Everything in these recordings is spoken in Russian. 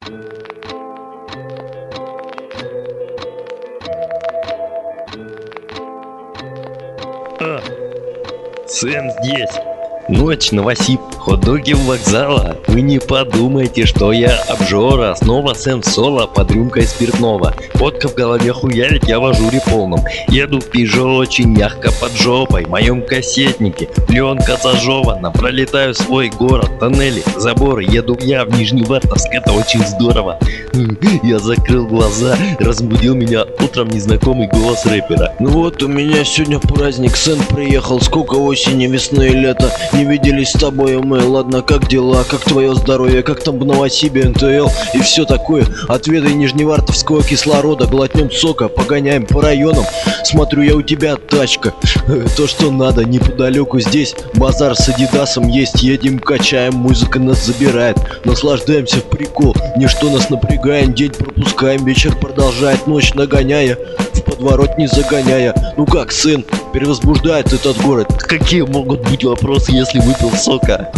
Сын здесь. Ночь, Новосиб, хот-доги у вокзала. Вы не подумайте, что я обжора. Снова Сэм Соло под рюмкой спиртного. Водка в голове хуярит, я в ажуре полном. Еду в Пежо очень мягко под жопой. В моем кассетнике пленка зажевана. Пролетаю свой город, тоннели, заборы. Еду я в Нижневартовск, это очень здорово. Я закрыл глаза, разбудил меня утром незнакомый голос рэпера. Ну вот у меня сегодня праздник, сын приехал. Сколько осени, весны и лета не виделись с тобой мы. Ладно, как дела, как твое здоровье, как там в Новосибе, НТЛ и все такое. Отведай нижневартовского кислорода, глотнем сока, погоняем по районам. Смотрю я, у тебя тачка, то что надо, неподалеку здесь базар с Адидасом есть. Едем, качаем, музыка нас забирает, наслаждаемся в прикол, ничто нас напрягаем, день пропускаем, вечер продолжает, ночь нагоняя, в подворот не загоняя. Ну как, сын, перевозбуждает этот город? Какие могут быть вопросы, если выпил сока?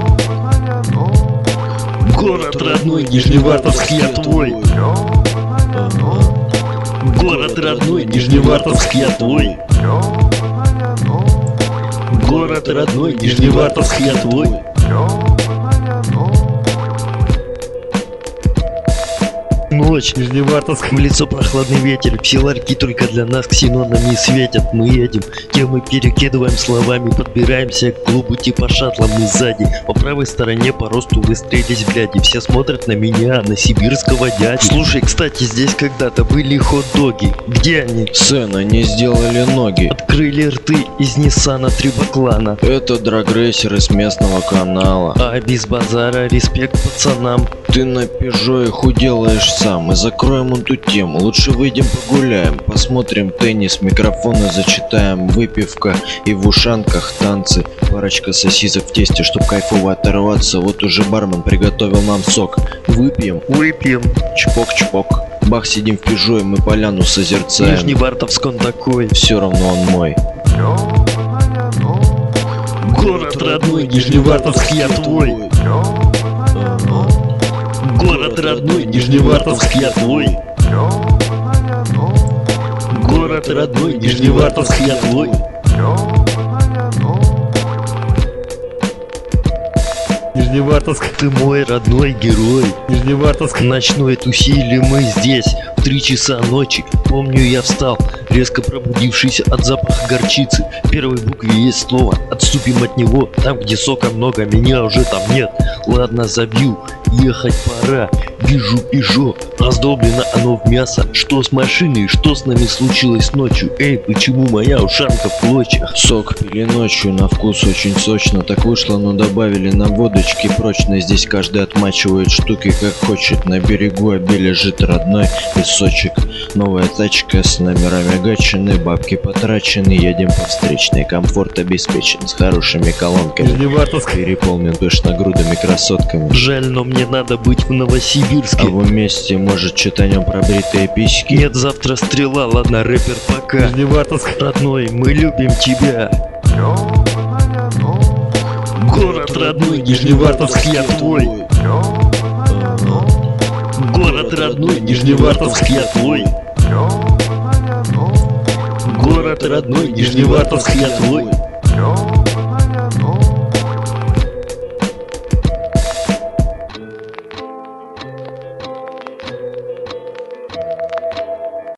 Город родной, Нижневартовск, я твой. Город родной, Нижневартовск, я твой. Город родной, Нижневартовск, я твой. Ночь, Нижневартовск, в лицо прохладный ветер. Все ларьки только для нас ксенонами светят. Мы едем, темы перекидываем словами. Подбираемся к клубу типа шаттла, мы сзади. По правой стороне по росту выстроились бляди. Все смотрят на меня, на сибирского дядю. Слушай, кстати, здесь когда-то были хот-доги. Где они? Сын, они сделали ноги. Открыли рты из Ниссана Трибоклана. Это драгрейсер из местного канала. А без базара, респект пацанам. Ты на Пежо их уделаешь сам. И закроем эту тему. Лучше выйдем погуляем. Посмотрим теннис, микрофоны зачитаем. Выпивка и в ушанках танцы. Парочка сосисок в тесте, чтоб кайфово оторваться. Вот уже бармен приготовил нам сок. Выпьем? Выпьем. Чпок-чпок. Бах, сидим в Пежо и мы поляну созерцаем. Нижневартовск он такой. Все равно он мой. Город родной, Нижневартовск, я твой. Город родной, Нижневартовск, я твой. Город родной, Нижневартовск, я твой. Нижневартовск, ты мой родной герой. Нижневартовск, ночной тусили мы здесь в 3 часа ночи. Помню, я встал, резко пробудившийся от запаха горчицы. В первой букве есть слово, отступим от него. Там, где сока много, меня уже там нет. Ладно, забью, ехать пора. Вижу Пежо, раздолблено оно в мясо. Что с машиной, что с нами случилось ночью? Эй, почему моя ушанка в клочьях? Сок пили ночью, на вкус очень сочно. Так вышло, но добавили нам водочки прочно. Здесь каждый отмачивает штуки как хочет. На берегу обе лежит родной песочек. Новая тачка с номерами гачены, бабки потрачены. Едем по встречной, комфорт обеспечен, с хорошими колонками. Нижневартовск переполнен пышногрудыми красотками. Жаль, но мне надо быть в Новосибирске. А в месте, может, читанем про бритые письки. Нет, завтра стрела, ладно, рэпер, пока. Нижневартовск родной, мы любим тебя. Город родной, Нижневартовск, я твой. Город родной, Нижневартовск, я твой. Город родной, Нижневартовск, я твой.